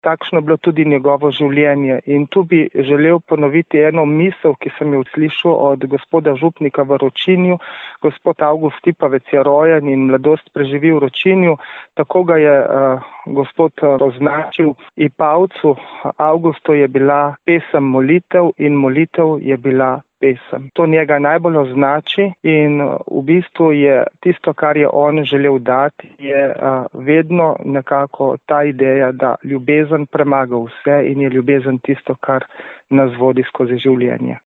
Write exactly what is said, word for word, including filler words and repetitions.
takšno je bilo tudi njegovo življenje. In tu bi želel ponoviti eno misel, ki sem jo slišal od gospoda župnika v Ročinju. Gospod Avgust Stipavec je rojen in mladost preživi v Ročinju. Tako ga je uh, gospod označil Ipavcu. Avgustu je bila pesem molitev in molitev je bila pesem. To njega najbolj označi in v bistvu je tisto, kar je on želel dati, je uh, vedno nekako ta ideja, da ljubezen premaga vse in je ljubezen tisto, kar nas vodi skozi življenje.